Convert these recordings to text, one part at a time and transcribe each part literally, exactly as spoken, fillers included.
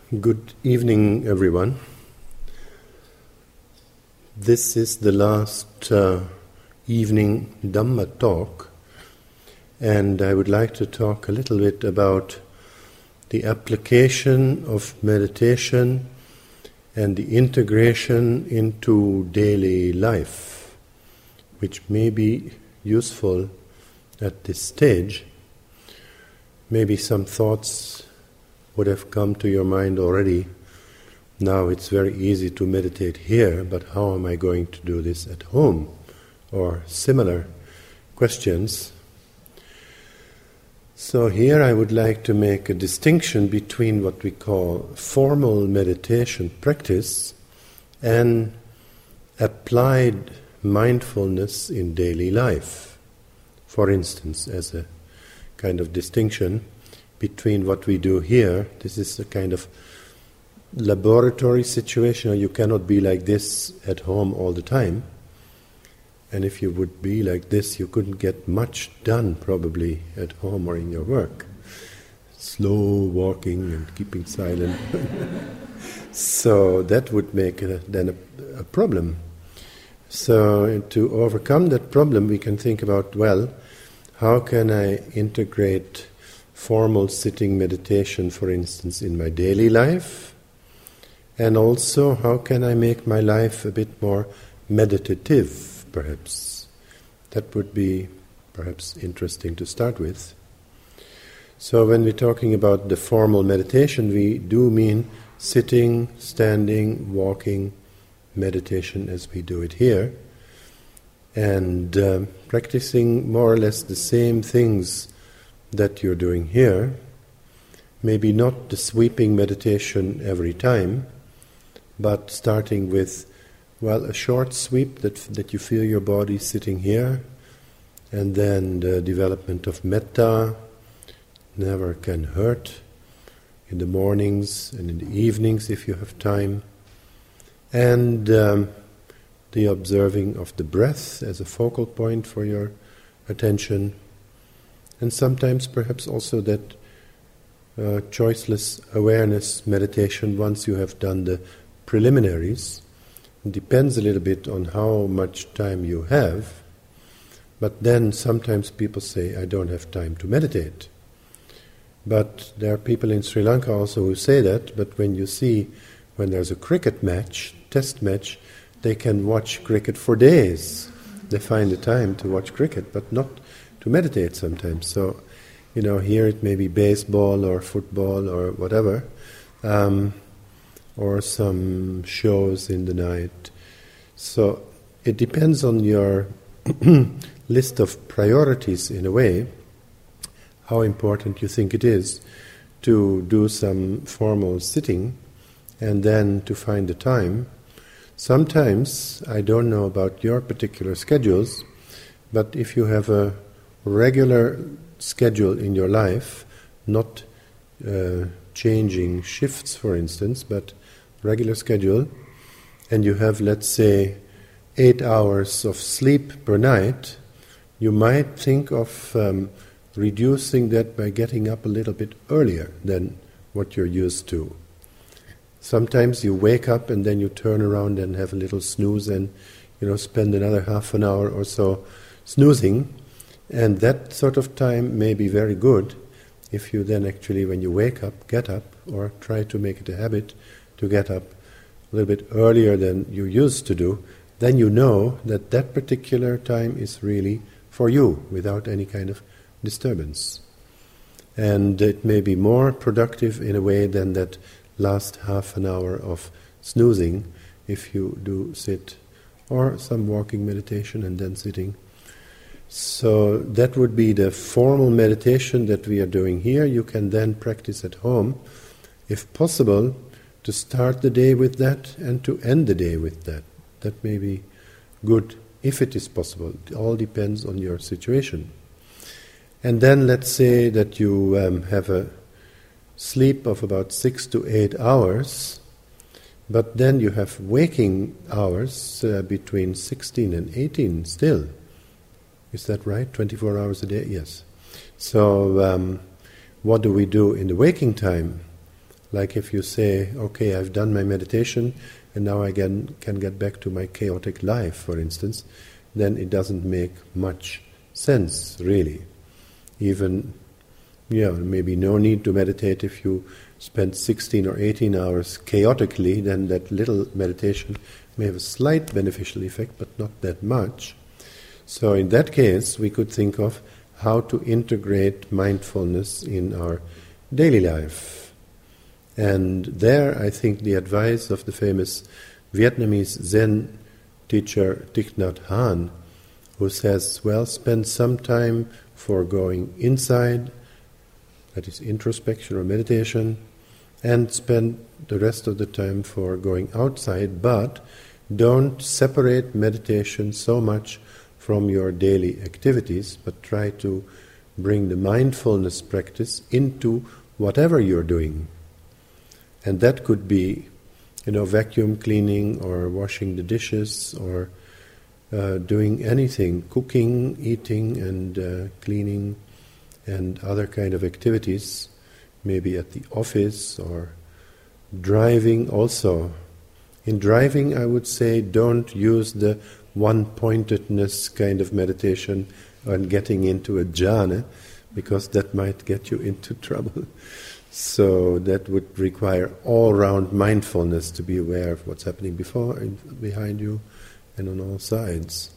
Good evening, everyone. This is the last uh, evening Dhamma talk, and I would like to talk a little bit about the application of meditation and the integration into daily life, which may be useful at this stage. Maybe some thoughts would have come to your mind already. Now it's very easy to meditate here, but how am I going to do this at home? Or similar questions. So here I would like to make a distinction between what we call formal meditation practice and applied mindfulness in daily life. For instance, as a kind of distinction between what we do here, this is a kind of laboratory situation. You cannot be like this at home all the time. And if you would be like this, you couldn't get much done probably at home or in your work. Slow walking and keeping silent. So that would make a, then a, a problem. So to overcome that problem, we can think about, well, how can I integrate formal sitting meditation, for instance, in my daily life? And also, how can I make my life a bit more meditative, perhaps? That would be perhaps interesting to start with. So when we're talking about the formal meditation, we do mean sitting, standing, walking, meditation as we do it here, and uh, practicing more or less the same things that you're doing here. Maybe not the sweeping meditation every time, but starting with, well, a short sweep that that you feel your body sitting here, and then the development of metta, never can hurt, in the mornings and in the evenings if you have time, and um, the observing of the breath as a focal point for your attention. And sometimes perhaps also that uh, choiceless awareness meditation once you have done the preliminaries. It depends a little bit on how much time you have, but then sometimes people say, I don't have time to meditate. But there are people in Sri Lanka also who say that, but when you see, when there's a cricket match, test match, they can watch cricket for days. They find the time to watch cricket, but not to meditate sometimes. So, you know, here it may be baseball or football or whatever, um, or some shows in the night. So it depends on your list of priorities in a way, how important you think it is to do some formal sitting and then to find the time. Sometimes, I don't know about your particular schedules, but if you have a regular schedule in your life, not uh, changing shifts, for instance, but regular schedule, and you have, let's say, eight hours of sleep per night, you might think of um, reducing that by getting up a little bit earlier than what you're used to. Sometimes you wake up and then you turn around and have a little snooze and, you know, spend another half an hour or so snoozing. And that sort of time may be very good if you then actually, when you wake up, get up, or try to make it a habit to get up a little bit earlier than you used to do. Then you know that that particular time is really for you, without any kind of disturbance. And it may be more productive in a way than that last half an hour of snoozing if you do sit, or some walking meditation and then sitting. So that would be the formal meditation that we are doing here. You can then practice at home, if possible, to start the day with that and to end the day with that. That may be good if it is possible. It all depends on your situation. And then let's say that you um, have a sleep of about six to eight hours, but then you have waking hours uh, between sixteen and eighteen still. Is that right? twenty-four hours a day? Yes. So um, what do we do in the waking time? Like if you say, okay, I've done my meditation and now I can, can get back to my chaotic life, for instance, then it doesn't make much sense, really. Even, yeah, maybe no need to meditate if you spend sixteen or eighteen hours chaotically, then that little meditation may have a slight beneficial effect, but not that much. So in that case, we could think of how to integrate mindfulness in our daily life. And there, I think the advice of the famous Vietnamese Zen teacher Thich Nhat Hanh, who says, well, spend some time for going inside, that is introspection or meditation, and spend the rest of the time for going outside, but don't separate meditation so much from your daily activities, but try to bring the mindfulness practice into whatever you're doing. And that could be, you know, vacuum cleaning or washing the dishes or uh, doing anything, cooking, eating and uh, cleaning and other kind of activities, maybe at the office or driving also. In driving, I would say don't use the one-pointedness kind of meditation on getting into a jhana, because that might get you into trouble. So that would require all-round mindfulness to be aware of what's happening before and behind you and on all sides.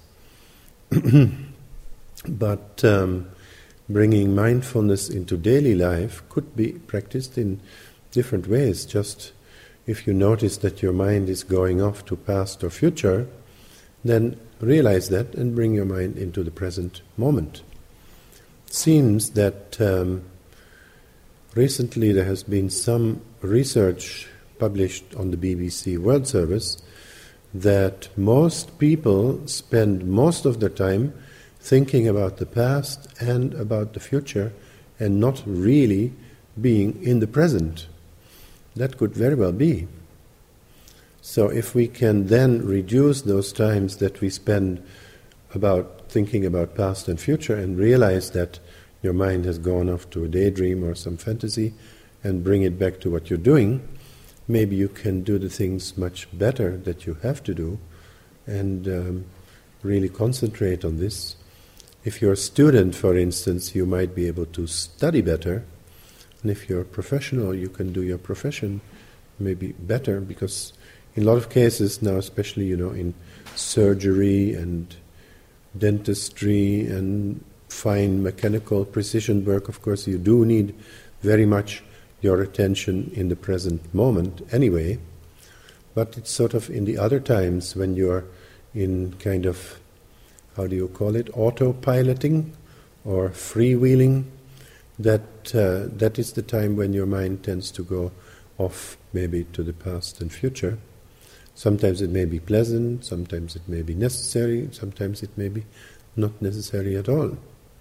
But um, bringing mindfulness into daily life could be practiced in different ways. Just if you notice that your mind is going off to past or future, then realize that and bring your mind into the present moment. It seems that um, recently there has been some research published on the B B C World Service that most people spend most of their time thinking about the past and about the future and not really being in the present. That could very well be. So if we can then reduce those times that we spend about thinking about past and future and realize that your mind has gone off to a daydream or some fantasy and bring it back to what you're doing, maybe you can do the things much better that you have to do and um, really concentrate on this. If you're a student, for instance, you might be able to study better, and if you're a professional, you can do your profession maybe better, because in a lot of cases now, especially, you know, in surgery and dentistry and fine mechanical precision work, of course, you do need very much your attention in the present moment anyway. But it's sort of in the other times when you're in kind of, how do you call it, autopiloting or freewheeling, that uh, that is the time when your mind tends to go off maybe to the past and future. Sometimes it may be pleasant, sometimes it may be necessary, sometimes it may be not necessary at all.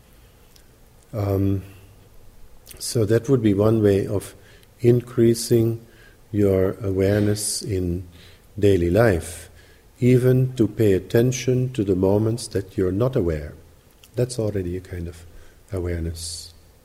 Um, so that would be one way of increasing your awareness in daily life, even to pay attention to the moments that you're not aware. That's already a kind of awareness.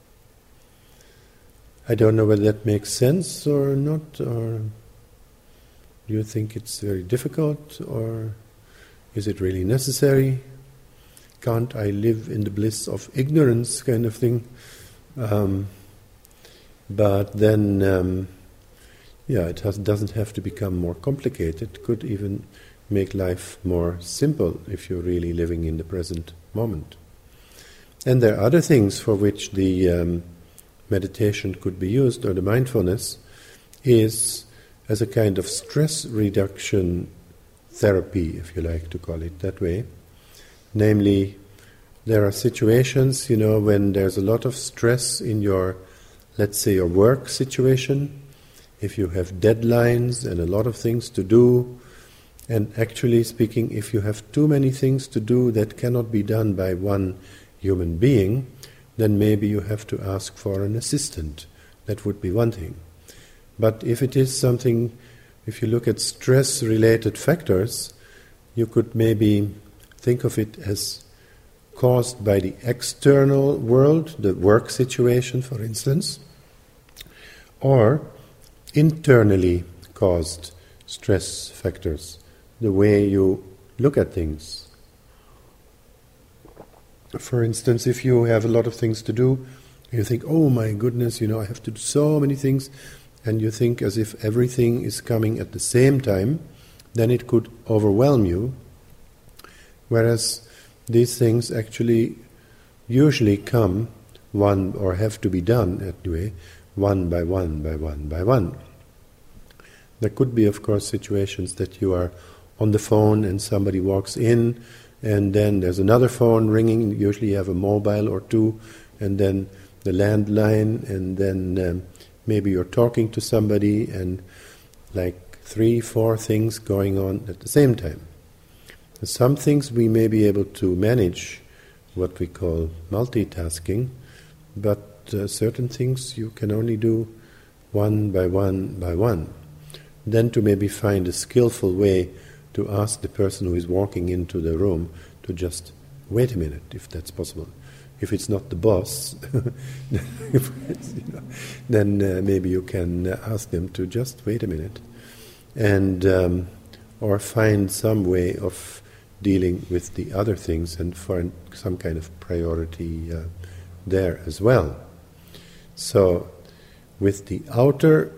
I don't know whether that makes sense or not, or do you think it's very difficult, or is it really necessary? Can't I live in the bliss of ignorance, kind of thing? Um, but then, um, yeah, it has, doesn't have to become more complicated. It could even make life more simple if you're really living in the present moment. And there are other things for which the um, meditation could be used, or the mindfulness is as a kind of stress reduction therapy, if you like to call it that way. Namely, there are situations, you know, when there's a lot of stress in your, let's say, your work situation, if you have deadlines and a lot of things to do, and actually speaking, if you have too many things to do that cannot be done by one human being, then maybe you have to ask for an assistant. That would be one thing. But if it is something, if you look at stress-related factors, you could maybe think of it as caused by the external world, the work situation, for instance, or internally caused stress factors, the way you look at things. For instance, if you have a lot of things to do, you think, oh my goodness, you know, I have to do so many things, and you think as if everything is coming at the same time, then it could overwhelm you. Whereas these things actually usually come one, or have to be done anyway, one by one, by one, by one. There could be, of course, situations that you are on the phone and somebody walks in, and then there's another phone ringing. Usually you have a mobile or two, and then the landline, and then um, maybe you're talking to somebody, and like three, four things going on at the same time. Some things we may be able to manage, what we call multitasking, but uh, certain things you can only do one by one by one. Then to maybe find a skillful way to ask the person who is walking into the room to just wait a minute, if that's possible. If it's not the boss, if it's, you know, then uh, maybe you can uh, ask them to just wait a minute, and um, or find some way of dealing with the other things and find some kind of priority uh, there as well. So, with the outer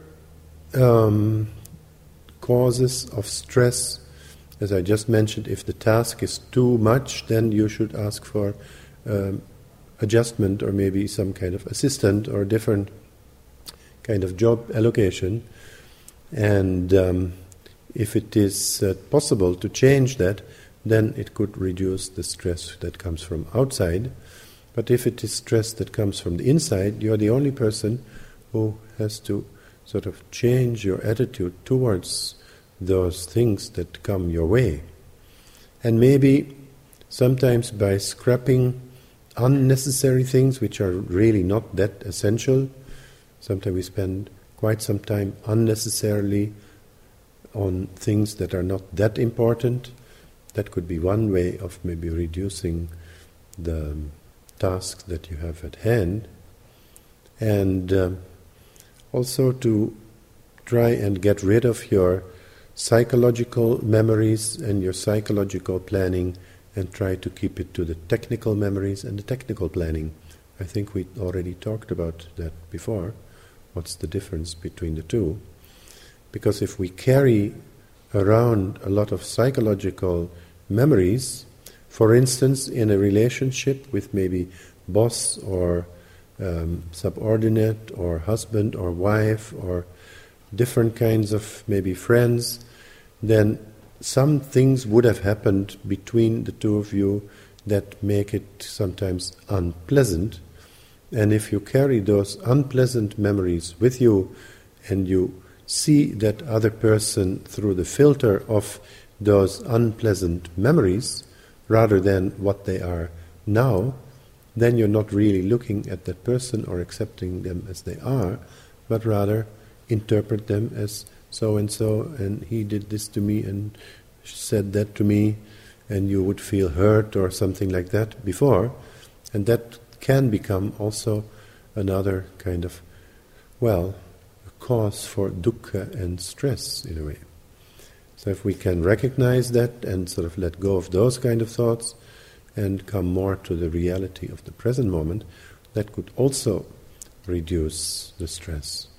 um, causes of stress, as I just mentioned, if the task is too much, then you should ask for um, adjustment, or maybe some kind of assistant or different kind of job allocation. And um, if it is uh, possible to change that, then it could reduce the stress that comes from outside. But if it is stress that comes from the inside, you're the only person who has to sort of change your attitude towards those things that come your way. And maybe sometimes by scrapping unnecessary things which are really not that essential. Sometimes we spend quite some time unnecessarily on things that are not that important. That could be one way of maybe reducing the tasks that you have at hand. And uh, also to try and get rid of your psychological memories and your psychological planning, and try to keep it to the technical memories and the technical planning. I think we already talked about that before. What's the difference between the two? Because if we carry around a lot of psychological memories, for instance, in a relationship with maybe boss or um, subordinate or husband or wife or different kinds of maybe friends, then some things would have happened between the two of you that make it sometimes unpleasant. And if you carry those unpleasant memories with you and you see that other person through the filter of those unpleasant memories rather than what they are now, then you're not really looking at that person or accepting them as they are, but rather interpret them as so-and-so, and he did this to me and said that to me, and you would feel hurt or something like that before, and that can become also another kind of, well, a cause for dukkha and stress in a way. So if we can recognize that and sort of let go of those kind of thoughts and come more to the reality of the present moment, that could also reduce the stress.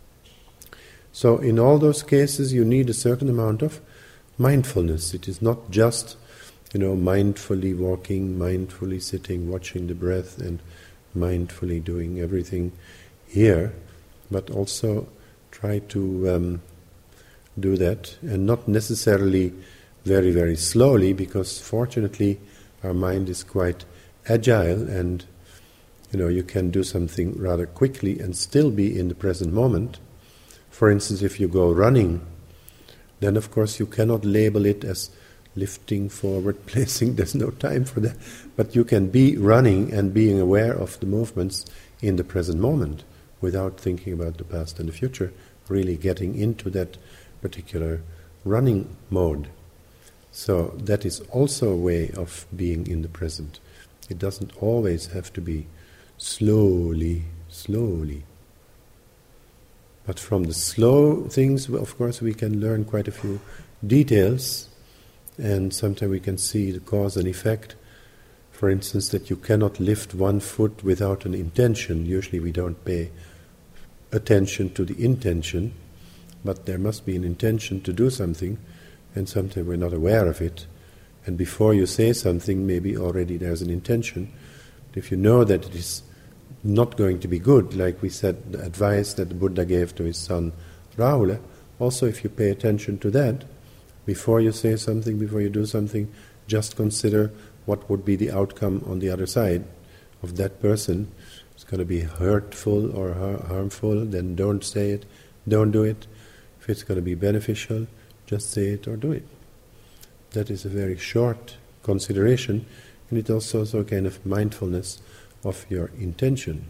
So in all those cases you need a certain amount of mindfulness. It is not just, you know, mindfully walking, mindfully sitting, watching the breath and mindfully doing everything here, but also try to um, do that, and not necessarily very, very slowly, because fortunately our mind is quite agile, and you know, you can do something rather quickly and still be in the present moment. For instance, if you go running, then of course you cannot label it as lifting, forward, placing, there's no time for that. But you can be running and being aware of the movements in the present moment without thinking about the past and the future, really getting into that particular running mode. So that is also a way of being in the present. It doesn't always have to be slowly, slowly. But from the slow things, of course, we can learn quite a few details, and sometimes we can see the cause and effect. For instance, that you cannot lift one foot without an intention. Usually we don't pay attention to the intention, but there must be an intention to do something, and sometimes we're not aware of it. And before you say something, maybe already there's an intention. But if you know that it is not going to be good, like we said, the advice that the Buddha gave to his son Rahula, also if you pay attention to that, before you say something, before you do something, just consider what would be the outcome on the other side of that person. It's going to be hurtful or har- harmful, then don't say it, don't do it. If it's going to be beneficial, just say it or do it. That is a very short consideration, and it also is a kind of mindfulness of your intention.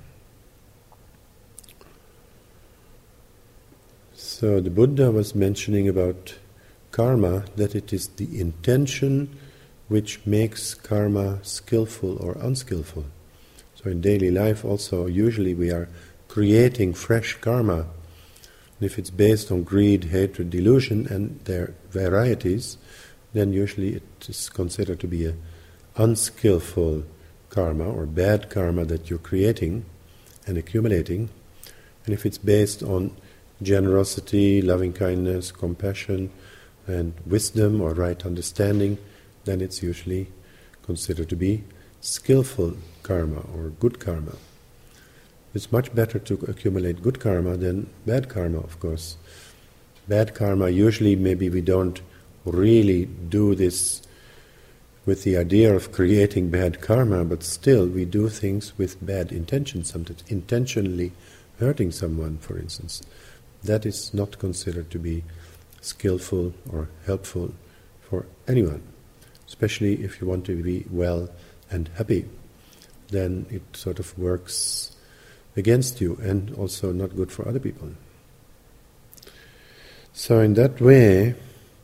So the Buddha was mentioning about karma, that it is the intention which makes karma skillful or unskillful. So in daily life also, usually we are creating fresh karma. And if it's based on greed, hatred, delusion, and their varieties, then usually it is considered to be a unskillful karma or bad karma that you're creating and accumulating. And if it's based on generosity, loving kindness, compassion, and wisdom or right understanding, then it's usually considered to be skillful karma or good karma. It's much better to accumulate good karma than bad karma, of course. Bad karma, usually maybe we don't really do this with the idea of creating bad karma, but still we do things with bad intentions, sometimes intentionally hurting someone, for instance. That is not considered to be skillful or helpful for anyone, especially if you want to be well and happy. Then it sort of works against you and also not good for other people. So in that way,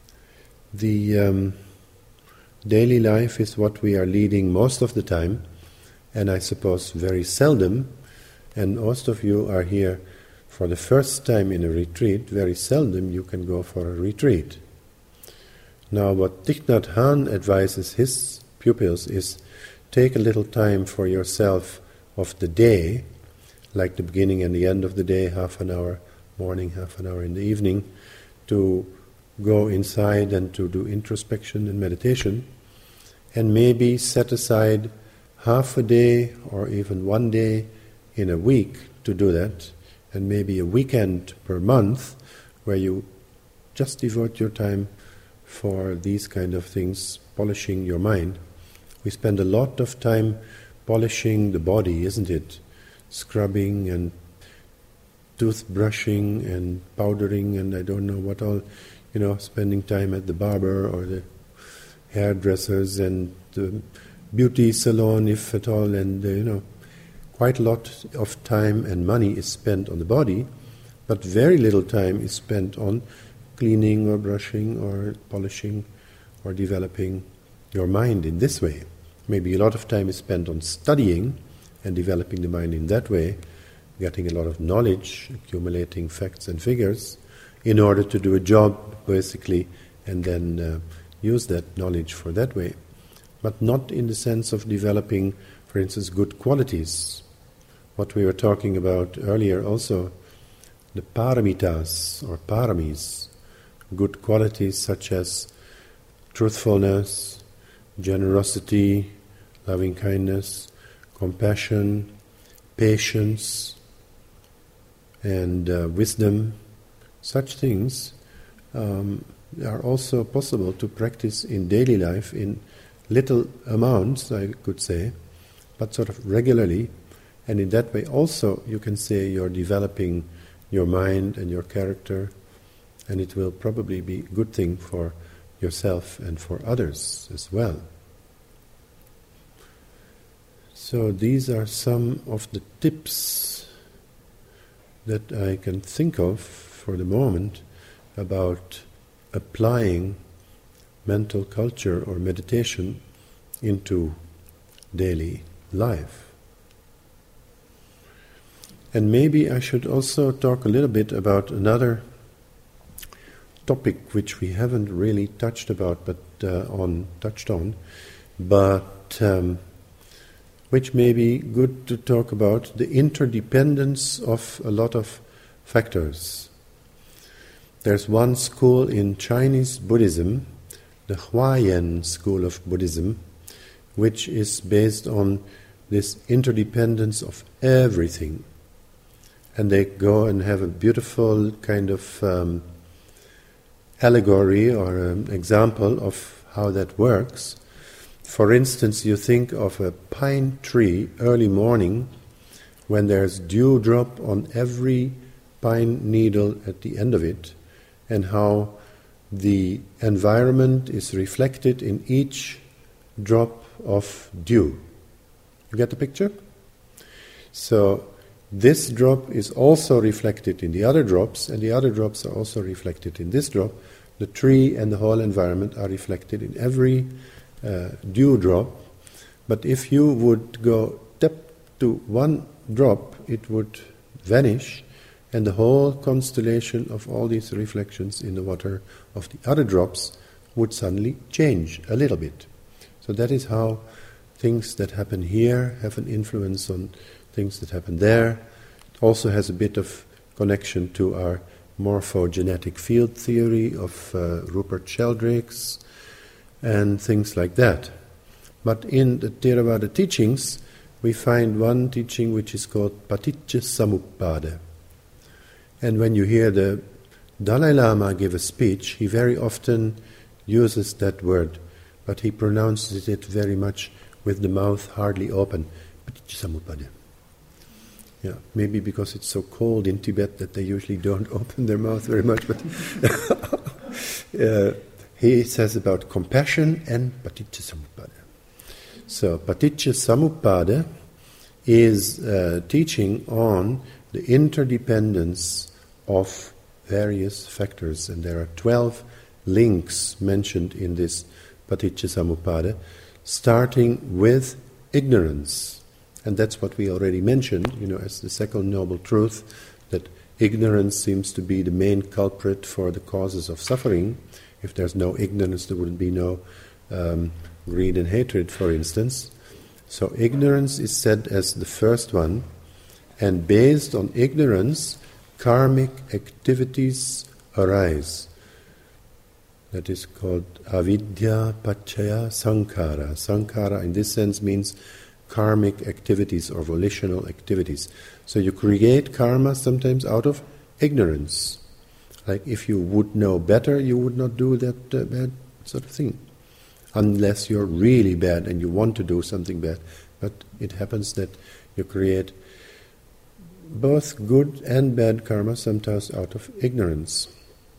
the um, daily life is what we are leading most of the time, and I suppose very seldom, and most of you are here for the first time in a retreat, very seldom you can go for a retreat. Now what Thich Nhat Hanh advises his pupils is take a little time for yourself of the day, like the beginning and the end of the day, half an hour morning, half an hour in the evening, to go inside and to do introspection and meditation, and maybe set aside half a day or even one day in a week to do that, and maybe a weekend per month where you just devote your time for these kind of things, polishing your mind. We spend a lot of time polishing the body, isn't it? Scrubbing and toothbrushing and powdering and I don't know what all, you know, spending time at the barber or the hairdressers and the beauty salon, if at all, and uh, you know, quite a lot of time and money is spent on the body, but very little time is spent on cleaning or brushing or polishing or developing your mind in this way. Maybe a lot of time is spent on studying and developing the mind in that way, getting a lot of knowledge, accumulating facts and figures, in order to do a job, basically, and then uh, use that knowledge for that way. But not in the sense of developing, for instance, good qualities. What we were talking about earlier also, the paramitas or paramis, good qualities such as truthfulness, generosity, loving kindness, compassion, patience, and uh, wisdom. Such things um, are also possible to practice in daily life in little amounts, I could say, but sort of regularly. And in that way also you can say you're developing your mind and your character, and it will probably be a good thing for yourself and for others as well. So these are some of the tips that I can think of for the moment about applying mental culture or meditation into daily life. And maybe I should also talk a little bit about another topic which we haven't really touched about, but uh, on touched on, but um, which may be good to talk about: the interdependence of a lot of factors. There's one school in Chinese Buddhism, the Huayan school of Buddhism, which is based on this interdependence of everything. And they go and have a beautiful kind of um, allegory or an example of how that works. For instance, you think of a pine tree early morning when there's dewdrop on every pine needle at the end of it, and how the environment is reflected in each drop of dew. You get the picture? So this drop is also reflected in the other drops, and the other drops are also reflected in this drop. The tree and the whole environment are reflected in every uh, dewdrop. But if you would go tap to one drop, it would vanish, and the whole constellation of all these reflections in the water of the other drops would suddenly change a little bit. So that is how things that happen here have an influence on things that happen there. It also has a bit of connection to our morphogenetic field theory of uh, Rupert Sheldrake's and things like that. But in the Theravada teachings, we find one teaching which is called Paticca Samuppada. And when you hear the Dalai Lama give a speech, he very often uses that word, but he pronounces it very much with the mouth hardly open. Paticca Samuppada. Yeah, maybe because it's so cold in Tibet that they usually don't open their mouth very much. But uh, he says about compassion and Paticca Samuppada. So Paticca Samuppada is uh, teaching on the interdependence of various factors, and there are twelve links mentioned in this Paticca Samuppada, starting with ignorance. And that's what we already mentioned, you know, as the second noble truth, that ignorance seems to be the main culprit for the causes of suffering. If there's no ignorance, there wouldn't be no um, greed and hatred, for instance. So ignorance is said as the first one, and based on ignorance, karmic activities arise. That is called avidya paccaya sankhara. Sankhara in this sense means karmic activities or volitional activities. So you create karma sometimes out of ignorance. Like if you would know better, you would not do that uh, bad sort of thing. Unless you're really bad and you want to do something bad. But it happens that you create both good and bad karma sometimes out of ignorance.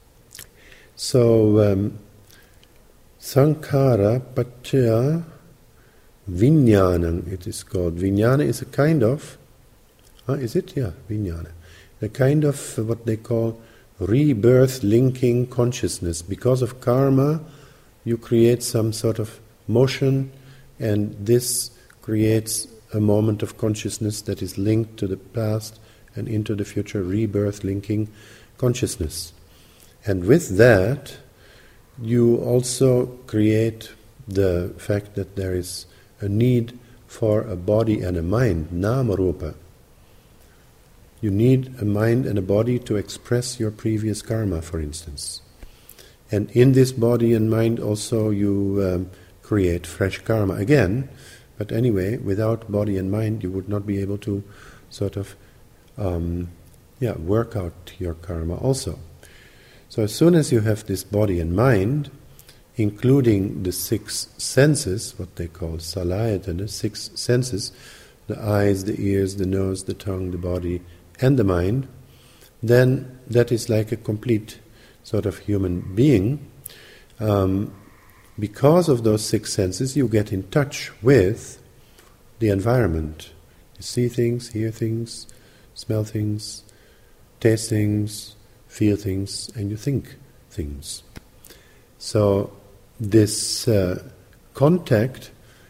So, um, sankhara paccaya Vijnanam, it is called. Vijnana is a kind of, uh, is it? Yeah, Vijnana. A kind of uh, what they call rebirth linking consciousness. Because of karma, you create some sort of motion, and this creates a moment of consciousness that is linked to the past and into the future, rebirth linking consciousness. And with that, you also create the fact that there is a need for a body and a mind, nama-rupa. You need a mind and a body to express your previous karma, for instance. And in this body and mind also you um, create fresh karma again. But anyway, without body and mind you would not be able to sort of um, yeah, work out your karma also. So as soon as you have this body and mind, including the six senses, what they call salayatana, six senses, the eyes, the ears, the nose, the tongue, the body, and the mind, then that is like a complete sort of human being. Um, because of those six senses, you get in touch with the environment. You see things, hear things, smell things, taste things, feel things, and you think things. So this uh, contact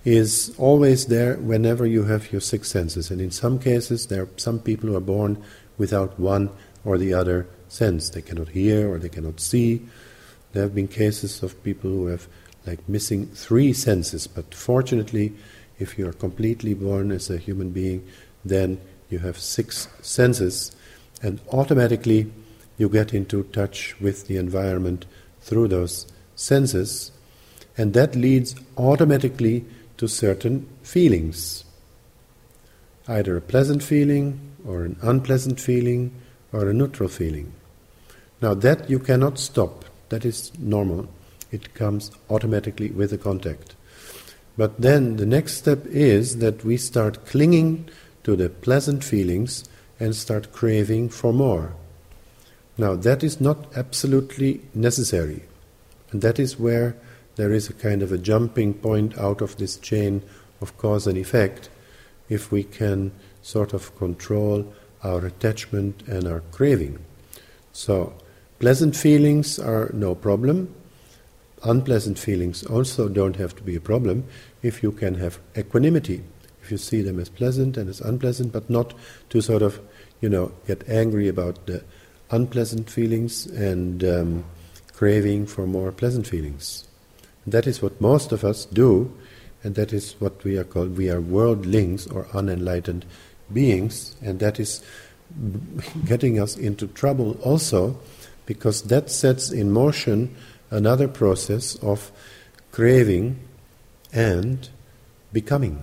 is always there whenever you have your six senses. And in some cases, there are some people who are born without one or the other sense. They cannot hear or they cannot see. There have been cases of people who have like missing three senses, but fortunately, if you are completely born as a human being, then you have six senses, and automatically you get into touch with the environment through those senses, and that leads automatically to certain feelings, either a pleasant feeling or an unpleasant feeling or a neutral feeling. Now that you cannot stop, that is normal, it comes automatically with the contact. But then the next step is that we start clinging to the pleasant feelings and start craving for more. Now that is not absolutely necessary, and that is where there is a kind of a jumping point out of this chain of cause and effect, if we can sort of control our attachment and our craving. So, pleasant feelings are no problem. Unpleasant feelings also don't have to be a problem if you can have equanimity. If you see them as pleasant and as unpleasant, but not to sort of, you know, get angry about the unpleasant feelings and um, craving for more pleasant feelings. That is what most of us do, and that is what we are called, we are worldlings or unenlightened beings, and that is getting us into trouble also, because that sets in motion another process of craving and becoming.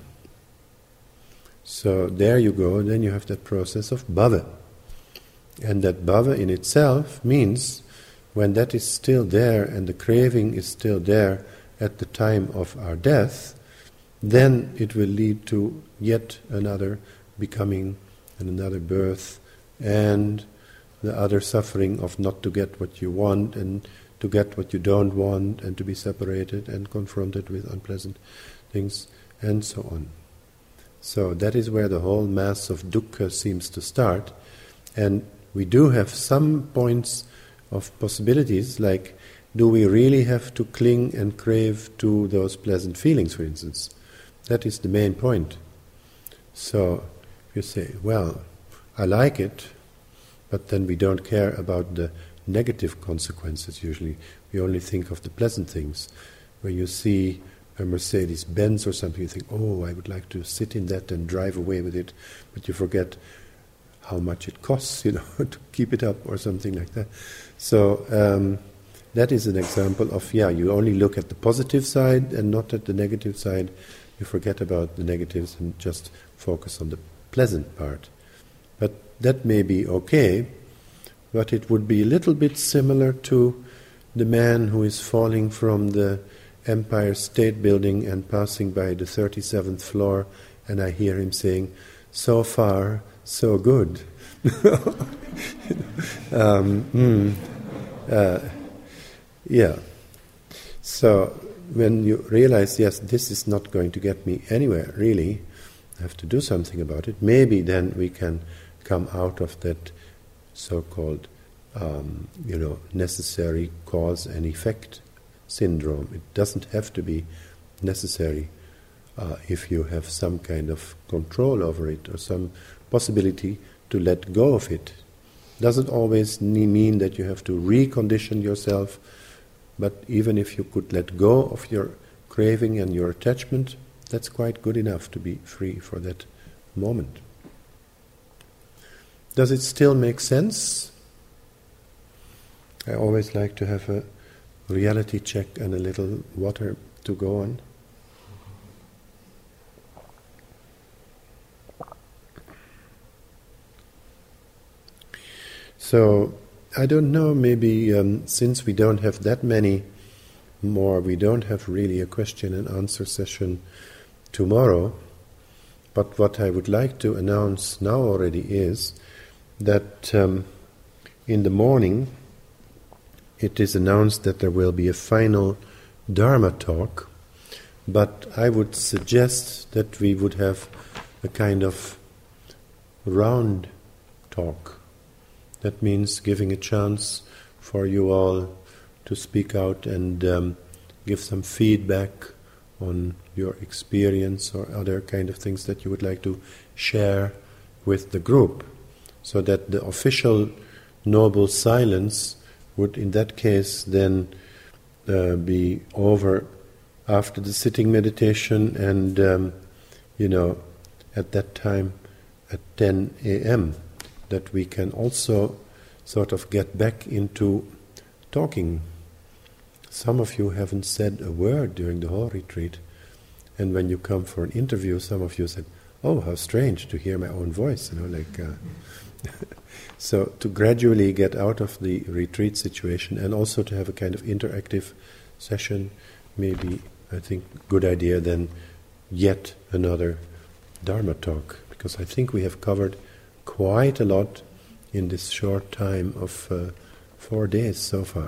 So there you go, then you have that process of bhava. And that bhava in itself means when that is still there and the craving is still there at the time of our death, then it will lead to yet another becoming and another birth and the other suffering of not to get what you want and to get what you don't want and to be separated and confronted with unpleasant things and so on. So that is where the whole mass of dukkha seems to start, and we do have some points of possibilities, like do we really have to cling and crave to those pleasant feelings, for instance? That is the main point. So if you say, well, I like it, but then we don't care about the negative consequences usually. We only think of the pleasant things. When you see a Mercedes Benz or something, you think, oh, I would like to sit in that and drive away with it, but you forget how much it costs, you know, to keep it up or something like that. So um, that is an example of, yeah, you only look at the positive side and not at the negative side. You forget about the negatives and just focus on the pleasant part. But that may be okay, but it would be a little bit similar to the man who is falling from the Empire State Building and passing by the thirty-seventh floor, and I hear him saying, so far, so good. um, mm, uh, yeah. So when you realize, yes, this is not going to get me anywhere, really, I have to do something about it, maybe then we can come out of that so-called, um, you know, necessary cause and effect syndrome. It doesn't have to be necessary uh, if you have some kind of control over it or some possibility to let go of it. Doesn't always mean that you have to recondition yourself, but even if you could let go of your craving and your attachment, that's quite good enough to be free for that moment. Does it still make sense? I always like to have a reality check and a little water to go on. So, I don't know, maybe um, since we don't have that many more, we don't have really a question and answer session tomorrow, but what I would like to announce now already is that um, in the morning it is announced that there will be a final Dharma talk, but I would suggest that we would have a kind of round talk. That means giving a chance for you all to speak out and um, give some feedback on your experience or other kind of things that you would like to share with the group, so that the official noble silence would in that case then uh, be over after the sitting meditation, and um, you know, at that time at ten a.m. that we can also sort of get back into talking. Some of you haven't said a word during the whole retreat, and when you come for an interview, some of you said, "Oh, how strange to hear my own voice," you know, like. Uh, so to gradually get out of the retreat situation, and also to have a kind of interactive session, maybe I think good idea then yet another Dharma talk, because I think we have covered quite a lot in this short time of uh, four days so far.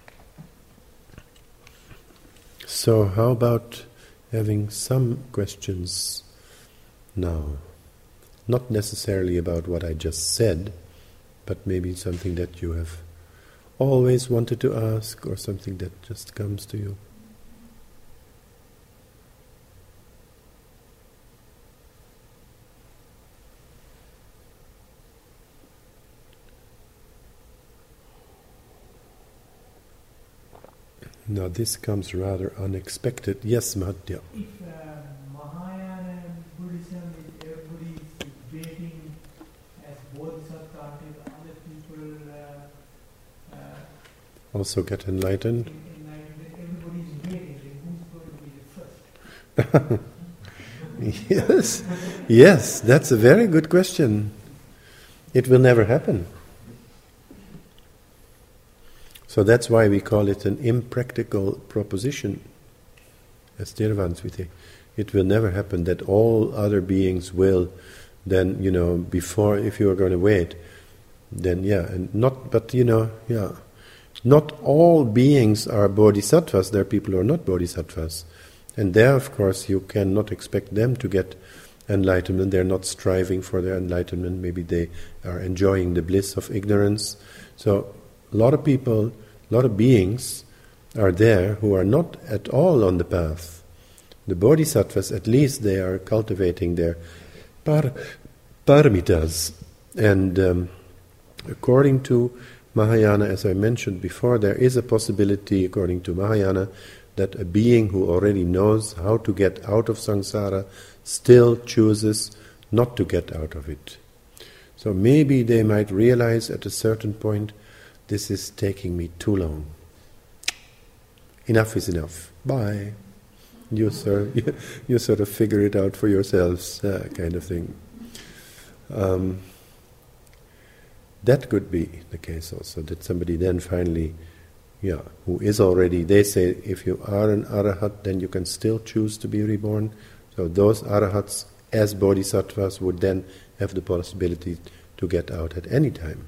So how about having some questions now? Not necessarily about what I just said, but maybe something that you have always wanted to ask, or something that just comes to you. Now this comes rather unexpected. Yes, Madhya. If uh, Mahayana Buddhism is everybody is waiting as bodhisattva till other people uh, uh, also get enlightened. enlightened, everybody is waiting, then who's going to be the first? Yes, yes, that's a very good question. It will never happen. So that's why we call it an impractical proposition. As Theravada, it will never happen that all other beings will then, you know, before, if you are going to wait, then yeah, and not, but you know, yeah, not all beings are bodhisattvas. There are people who are not bodhisattvas. And there, of course, you cannot expect them to get enlightenment. They're not striving for their enlightenment. Maybe they are enjoying the bliss of ignorance. So a lot of people, a lot of beings are there who are not at all on the path. The bodhisattvas, at least they are cultivating their par- paramitas. And um, according to Mahayana, as I mentioned before, there is a possibility, according to Mahayana, that a being who already knows how to get out of samsara still chooses not to get out of it. So maybe they might realize at a certain point, this is taking me too long. Enough is enough. Bye. You sort, you, you sort of figure it out for yourselves, uh, kind of thing. Um, that could be the case also, that somebody then finally, yeah, who is already, they say, if you are an arahat, then you can still choose to be reborn. So those arahats, as bodhisattvas, would then have the possibility to get out at any time.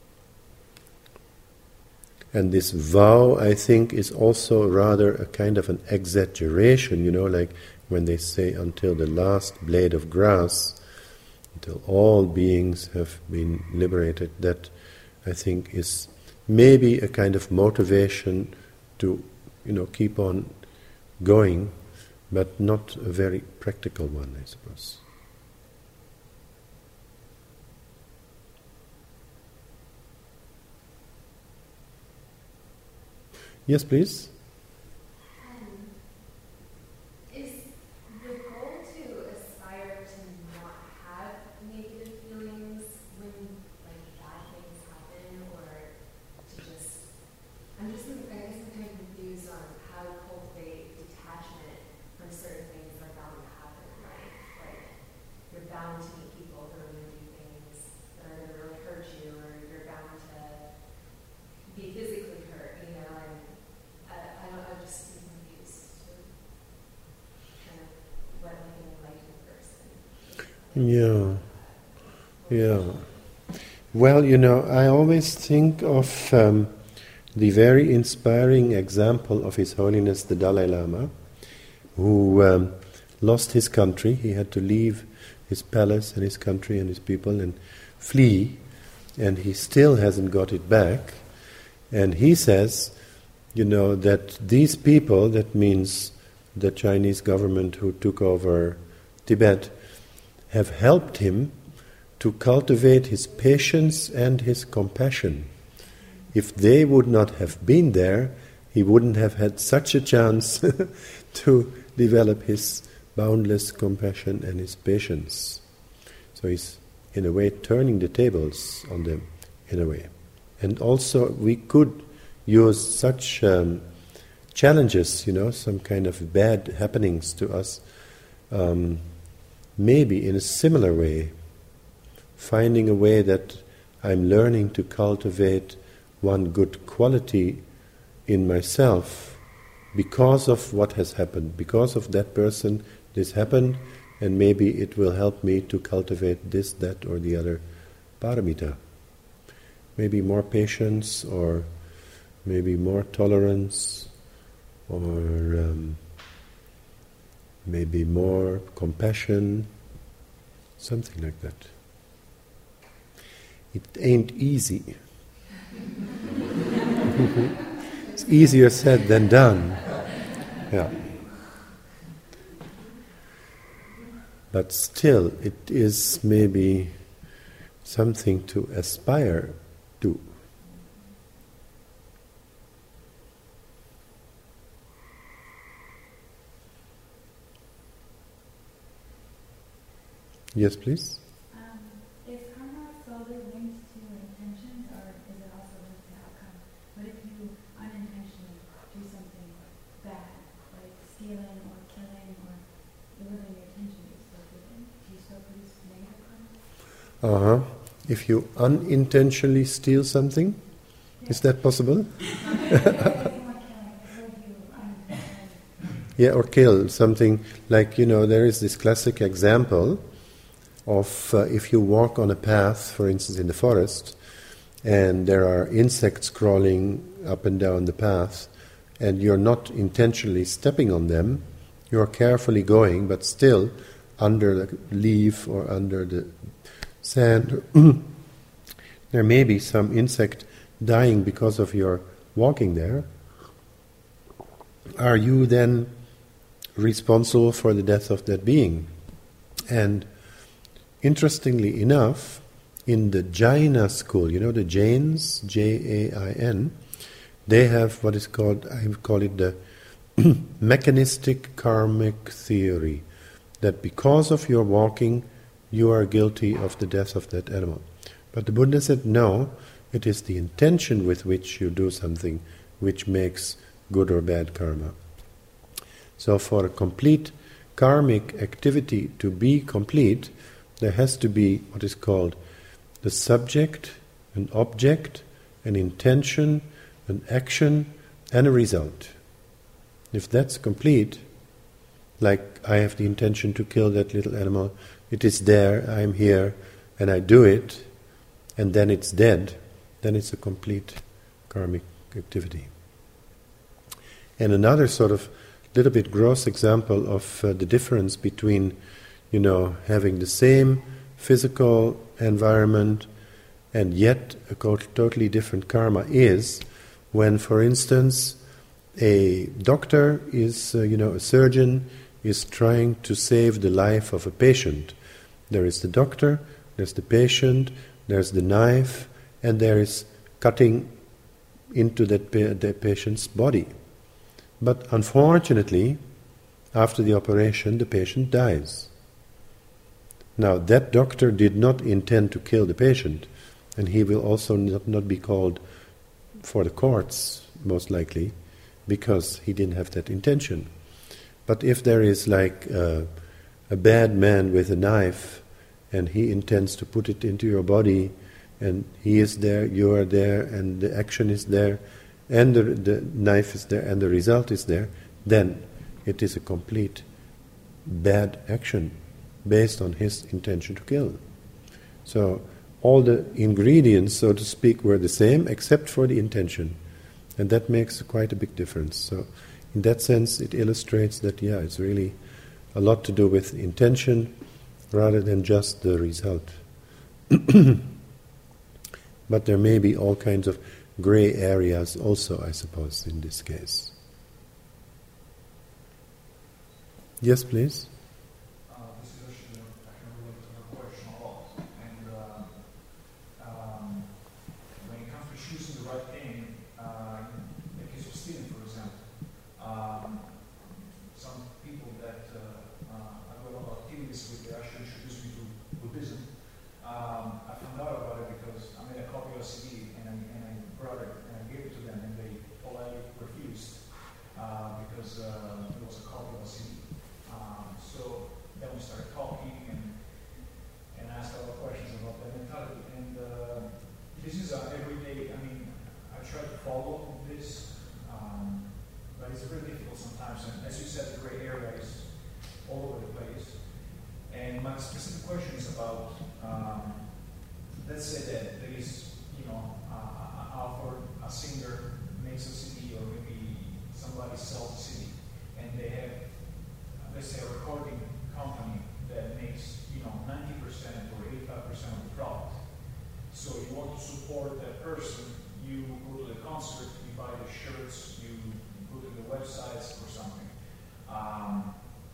And this vow, I think, is also rather a kind of an exaggeration, you know, like when they say until the last blade of grass, until all beings have been liberated. That, I think, is maybe a kind of motivation to, you know, keep on going, but not a very practical one, I suppose. Yes, please. Um, is the goal to aspire to not have negative feelings when, like, bad things happen, or to just? I'm just, I guess I'm kind of confused on how to cultivate detachment when certain things are bound to happen, right? Like, you're bound to meet people who are going to do things that are going to really hurt you, or you're bound to be physically hurt, you know, and I don't know, I'm just confused to kind of what like an enlightened person. Yeah, yeah. Well, you know, I always think of um, the very inspiring example of His Holiness the Dalai Lama, who um, lost his country. He had to leave his palace and his country and his people and flee, and he still hasn't got it back. And he says, you know, that these people, that means the Chinese government who took over Tibet have helped him to cultivate his patience and his compassion. If they would not have been there, he wouldn't have had such a chance to develop his boundless compassion and his patience. So he's, in a way, turning the tables on them, in a way. And also, we could use such um, challenges, you know, some kind of bad happenings to us, um, maybe in a similar way, finding a way that I'm learning to cultivate one good quality in myself because of what has happened, because of that person, this happened, and maybe it will help me to cultivate this, that, or the other paramita. Maybe more patience, or maybe more tolerance, or um, maybe more compassion, something like that. It ain't easy. It's easier said than done. Yeah. But still, it is maybe something to aspire to. Yes, please. Um, is karma solely linked to intentions, or is it also linked to outcome? But if you unintentionally do something bad, like stealing or killing, or delivering your intention, do you still do it? Do you still produce negative karma? Uh-huh. If you unintentionally steal something, yeah. Is that possible? Yeah, or kill something. Like, you know, there is this classic example of uh, if you walk on a path, for instance, in the forest, and there are insects crawling up and down the path, and you're not intentionally stepping on them, you're carefully going, but still under the leaf or under the sand, there may be some insect dying because of your walking there. Are you then responsible for the death of that being? And interestingly enough, in the Jaina school, you know the Jains, J A I N, they have what is called, I call it the mechanistic karmic theory, that because of your walking, you are guilty of the death of that animal. But the Buddha said, no, it is the intention with which you do something which makes good or bad karma. So for a complete karmic activity to be complete, there has to be what is called the subject, an object, an intention, an action, and a result. If that's complete, like I have the intention to kill that little animal, it is there, I am here, and I do it, and then it's dead, then it's a complete karmic activity. And another sort of little bit gross example of uh, the difference between, you know, having the same physical environment and yet a totally different karma is when, for instance, a doctor is, uh, you know, a surgeon is trying to save the life of a patient. There is the doctor, there's the patient, there's the knife, and there is cutting into that pa- the patient's body. But unfortunately, after the operation, the patient dies. Now, that doctor did not intend to kill the patient, and he will also not, not be called for the courts, most likely, because he didn't have that intention. But if there is like uh, a bad man with a knife, and he intends to put it into your body, and he is there, you are there, and the action is there, and the, the knife is there, and the result is there, then it is a complete bad action based on his intention to kill. So all the ingredients, so to speak, were the same except for the intention, and that makes quite a big difference. So in that sense, it illustrates that, yeah, it's really a lot to do with intention rather than just the result. But there may be all kinds of gray areas also, I suppose, in this case. Yes, please. Uh, this is actually, I can relate to her question a lot. And uh, um, when it comes to choosing the right thing, uh, in the case of stealing, for example, um, some people that uh, uh, I do a lot of activities with, they actually introduced me to Buddhism. Um, I found out about it because I made a copy of a C D and I, and I brought it and I gave it to them and they politely refused uh, because uh, it was a copy of a C D. Um, so then we started talking and and asked a lot of questions about that mentality. And uh, this is uh, every day. I mean, I try to follow this, um, but it's very difficult sometimes. And as you said, the gray area is all over the place. And my specific question is about, um, let's say that there is, you know, uh, a author, a singer makes a C D, or maybe somebody sells a C D, and they have, let's say, a recording company that makes, you know, ninety percent or eighty-five percent of the product. So you want to support that person, you go to the concert, you buy the shirts, you go to the websites or something. Um,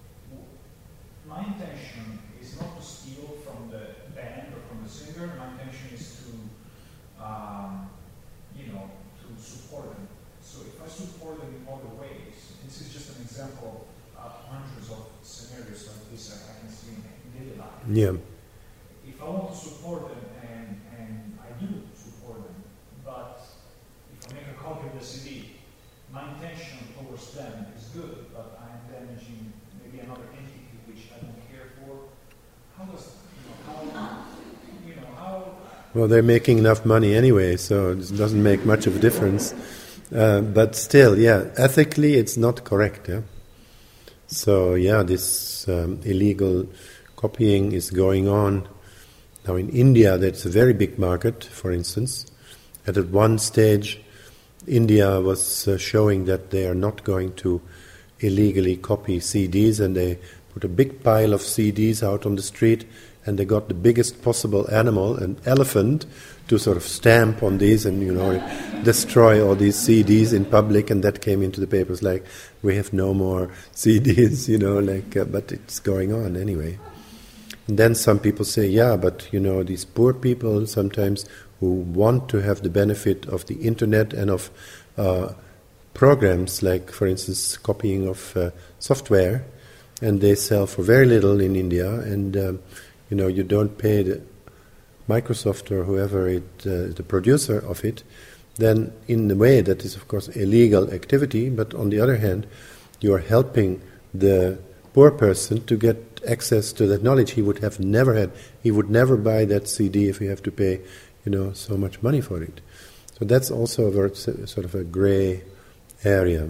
my intention is not to steal from the band or from the singer. My intention is to, um, you know, to support them. So if I support them in other ways, this is just an example of hundreds of scenarios like this I can see in daily life. Yeah. If I want to support them, and, and I do support them, but if I make a copy of the C D, my intention towards them is good, but I am damaging maybe another entity which I don't care for. How does, you know, how, you know, how... Well, they're making enough money anyway, so it doesn't make much of a difference. Uh, but still, yeah, ethically it's not correct, yeah? So, yeah, this um, illegal copying is going on. Now in India, that's a very big market, for instance. And at one stage, India was uh, showing that they are not going to illegally copy C Ds, and they put a big pile of C Ds out on the street, and they got the biggest possible animal, an elephant, to sort of stamp on these and, you know, destroy all these C Ds in public, and that came into the papers like, we have no more C Ds, you know, like, uh, but it's going on anyway. And then some people say, yeah, but, you know, these poor people sometimes who want to have the benefit of the internet and of uh, programs, like, for instance, copying of uh, software, and they sell for very little in India, and, um, you know, you don't pay the Microsoft or whoever it, uh, the producer of it, then in a way that is, of course, illegal activity, but on the other hand, you are helping the poor person to get access to that knowledge he would have never had. He would never buy that C D if he have to pay, you know, so much money for it. So that's also a very, sort of a gray area.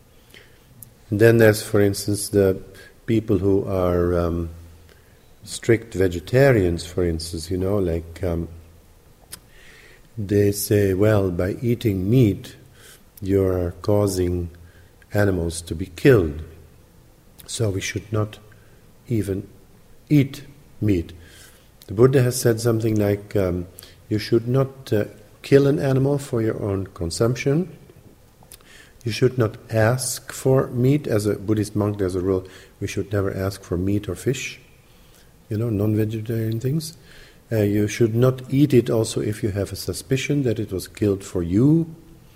And then there's, for instance, the people who are um, strict vegetarians, for instance, you know, like um, they say, well, by eating meat, you're causing animals to be killed. So we should not even eat meat. The Buddha has said something like, um, you should not uh, kill an animal for your own consumption. You should not ask for meat. As a Buddhist monk, there's a rule, we should never ask for meat or fish, you know, non-vegetarian things. Uh, you should not eat it also if you have a suspicion that it was killed for you.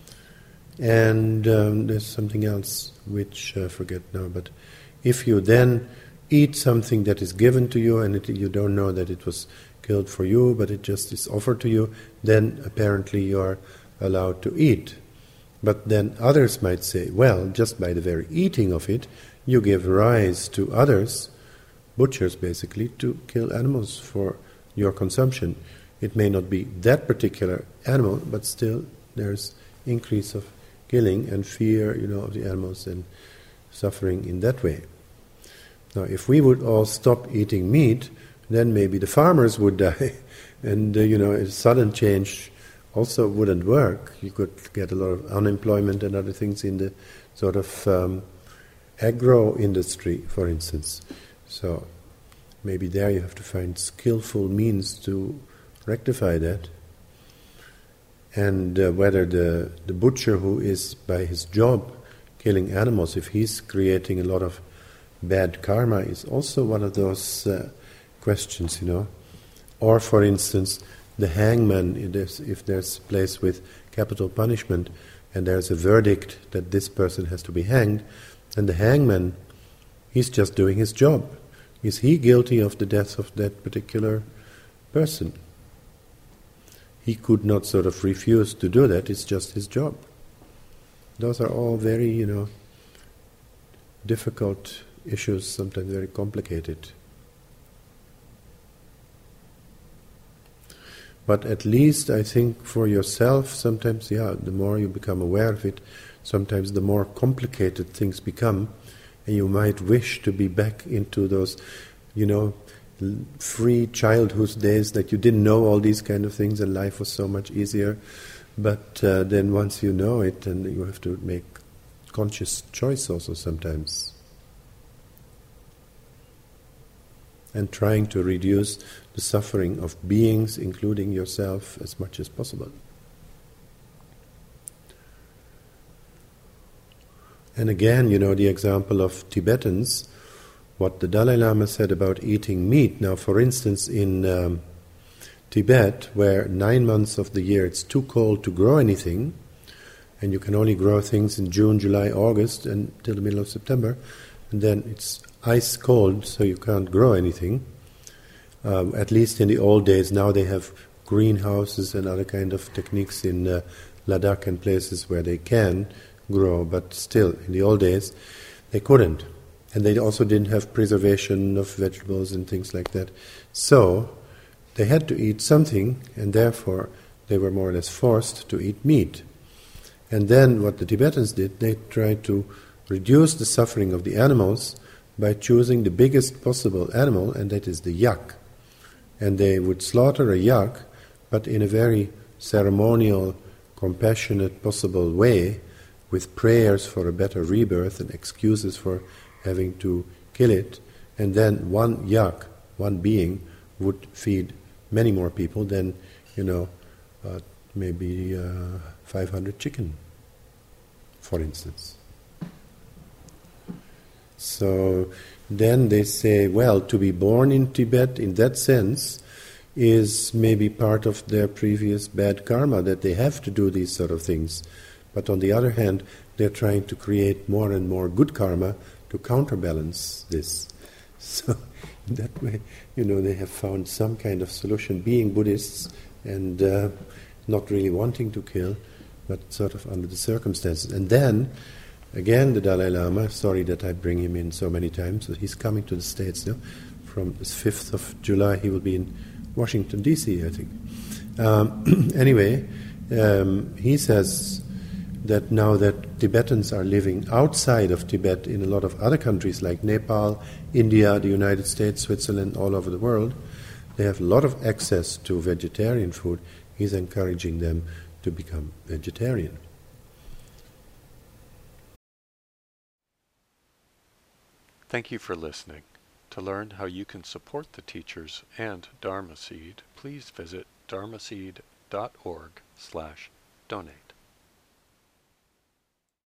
And um, there's something else which I forget now, but if you then eat something that is given to you and it, you don't know that it was killed for you, but it just is offered to you, then apparently you are allowed to eat. But then others might say, well, just by the very eating of it, you give rise to others, butchers basically, to kill animals for your consumption. It may not be that particular animal, but still there's increase of killing and fear, you know, of the animals and suffering in that way. Now, if we would all stop eating meat, then maybe the farmers would die, and uh, you know, a sudden change also wouldn't work. You could get a lot of unemployment and other things in the sort of um, agro industry, for instance. So maybe there you have to find skillful means to rectify that. And uh, whether the, the butcher who is by his job killing animals, if he's creating a lot of bad karma is also one of those uh, questions, you know. Or, for instance, the hangman, if there's, if there's a place with capital punishment and there's a verdict that this person has to be hanged, and the hangman, he's just doing his job. Is he guilty of the death of that particular person? He could not sort of refuse to do that, it's just his job. Those are all very, you know, difficult issues, sometimes very complicated. But at least I think for yourself, sometimes, yeah, the more you become aware of it, sometimes the more complicated things become, and you might wish to be back into those, you know, free childhood days that you didn't know all these kind of things and life was so much easier. But uh, then once you know it, and you have to make conscious choice also sometimes. And trying to reduce the suffering of beings, including yourself, as much as possible. And again, you know, the example of Tibetans, what the Dalai Lama said about eating meat. Now, for instance, in um, Tibet, where nine months of the year it's too cold to grow anything, and you can only grow things in June, July, August, and till the middle of September, and then it's ice cold, so you can't grow anything. Um, at least in the old days, now they have greenhouses and other kind of techniques in uh, Ladakh and places where they can grow, but still, in the old days, they couldn't. And they also didn't have preservation of vegetables and things like that. So, they had to eat something, and therefore they were more or less forced to eat meat. And then what the Tibetans did, they tried to reduce the suffering of the animals by choosing the biggest possible animal, and that is the yak. And they would slaughter a yak, but in a very ceremonial, compassionate, possible way, with prayers for a better rebirth and excuses for having to kill it. And then one yak, one being, would feed many more people than, you know, uh, maybe uh, five hundred chicken, for instance. So then they say, well, to be born in Tibet in that sense is maybe part of their previous bad karma, that they have to do these sort of things. But on the other hand, they're trying to create more and more good karma to counterbalance this. So in that way, you know, they have found some kind of solution, being Buddhists and uh, not really wanting to kill, but sort of under the circumstances. And then, again, the Dalai Lama, sorry that I bring him in so many times, so he's coming to the States now. From the fifth of July, he will be in Washington, D C, I think. Um, anyway, um, he says that now that Tibetans are living outside of Tibet in a lot of other countries like Nepal, India, the United States, Switzerland, all over the world, they have a lot of access to vegetarian food. He's encouraging them to become vegetarian. Thank you for listening. To learn how you can support the teachers and Dharma Seed, please visit dharmaseed dot org slash donate.